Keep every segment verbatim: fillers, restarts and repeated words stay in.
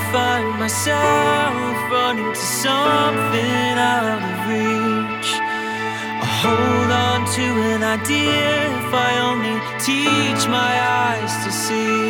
find myself running to something out of reach. I hold on to an idea, if I only teach my eyes to see.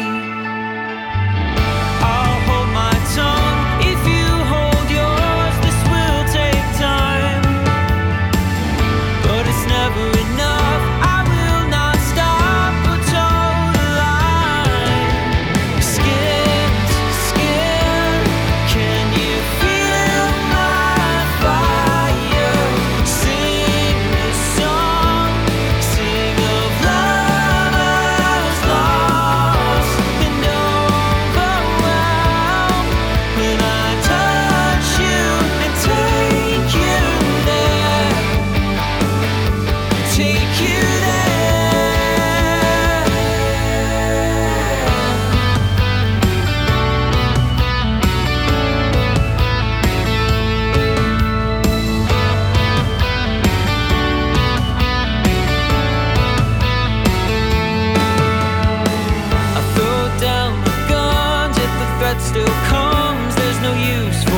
I'll hold my tongue if you hold yours. This will take time, but it's never enough. I will not stop or toe the line. Skin to skin, can you feel my fire? Sing this song, sing of lovers lost and overwhelmed. When I touch you and take you there, take you I throw down my guns, yet the threat still comes. There's no use